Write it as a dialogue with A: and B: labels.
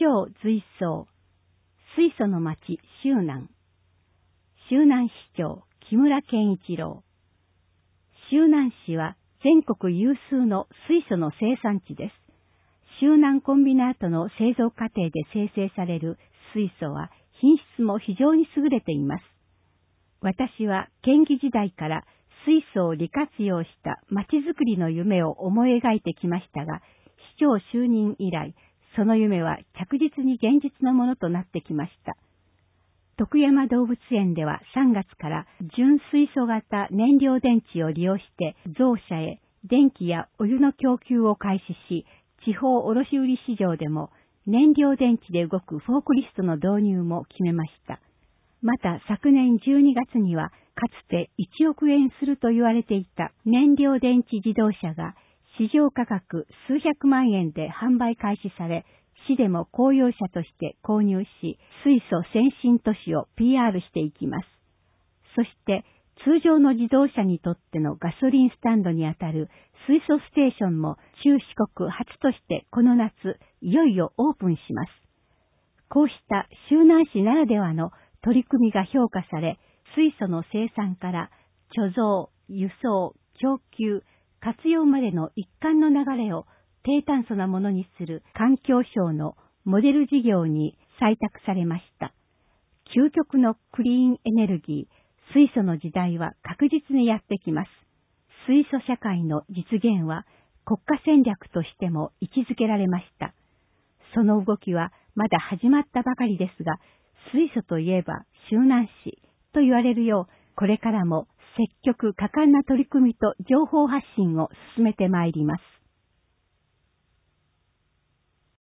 A: 長随想、水素の町周南、周南市長木村健一郎。周南市は全国有数の水素の生産地です。周南コンビナートの製造過程で生成される水素は品質も非常に優れています。私は県議時代から水素を利活用した町づくりの夢を思い描いてきましたが、市長就任以来、その夢は着実に現実のものとなってきました。徳山動物園では3月から純水素型燃料電池を利用してゾウ舎へ電気やお湯の供給を開始し、地方卸売市場でも燃料電池で動くフォークリフトの導入も決めました。また昨年12月にはかつて1億円すると言われていた燃料電池自動車が市場価格数百万円で販売開始され、市でも公用車として購入し、水素先進都市を PR していきます。そして通常の自動車にとってのガソリンスタンドにあたる水素ステーションも中四国初としてこの夏いよいよオープンします。こうした周南市ならではの取り組みが評価され、水素の生産から貯蔵、輸送、供給、活用までの一貫の流れを低炭素なものにする環境省のモデル事業に採択されました。究極のクリーンエネルギー、水素の時代は確実にやってきます。水素社会の実現は国家戦略としても位置づけられました。その動きはまだ始まったばかりですが、水素といえば周南市と言われるよう、これからも積極果敢な取り組みと情報発信を進めてまいります。